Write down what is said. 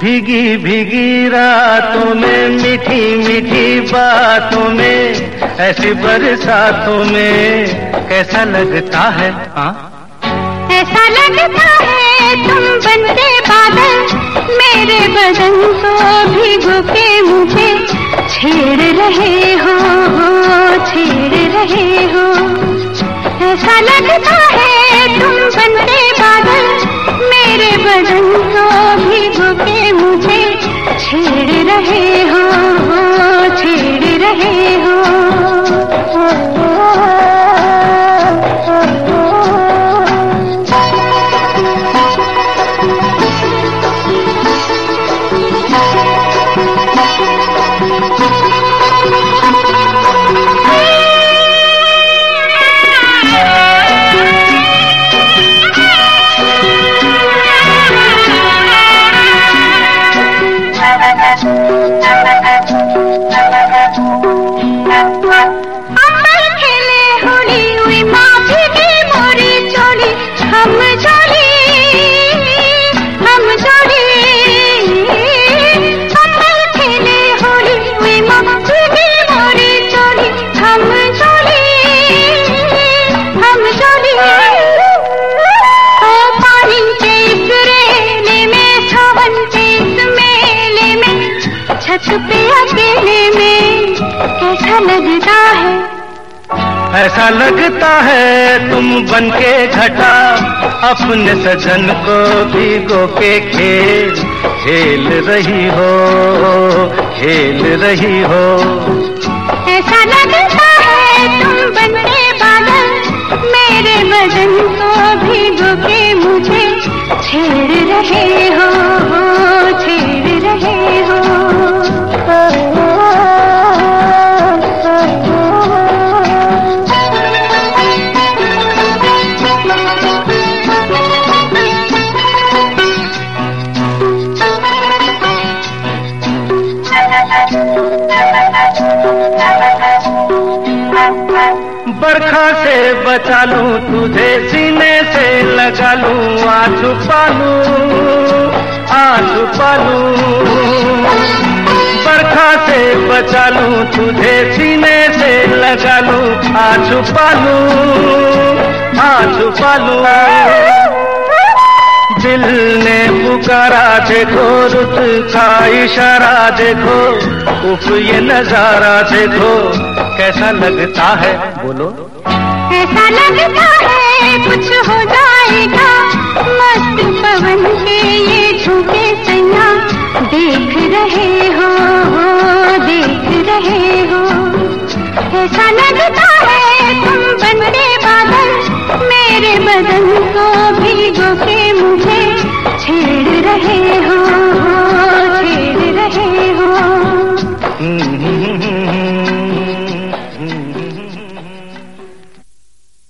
भीगी भीगी रातों में, मीठी मीठी बातों में, ऐसी बरसातों में कैसा लगता है? ऐसा लगता है तुम बनते बादल, मेरे बदन को भिगो के मुझे छेड़ रहे हो, छेड़ रहे हो। ऐसा लगता है तुम बनते बादल, मेरे बदन को भिगो के मुझे छेड़ रहे हो, छेड़ रहे हो। अमर खेले होली हुई माँ भीगी मोरी चोली, हम जोड़ी, हम जोड़ी। अमर खेले होली हुई माँ भीगी मोरी चोली, हम जोड़ी, हम जोड़ी। ओ पानी के इस रेले में, सावन के इस मेले में, छत पे अकेले में कैसा लगता है? ऐसा लगता है तुम बनके घटा, अपने सजन को भिगो के खेल खेल रही हो, खेल रही हो। ऐसा लगता है तुम बनके बादल, मेरे बदन को भिगो के मुझे छेड़ रहे हो, छेड़ रहे हो। बरखा से बचा लूं तुझे, सीने से लगा लूं, आ छुपा लूं, आ छुपा लूं। बरखा से बचा लूं तुझे, सीने से लगा लूं, आ छुपा लूं, आ छुपा लूं। दिल ने पुकारा देखो, रुत का इशारा देखो, उफ ये नजारा देखो कैसा लगता है? बोलो। ऐसा लगता है कुछ हो जाएगा, मस्त पवन के ये झूठे सैया देख रहे हो, देख रहे हो। ऐसा लगता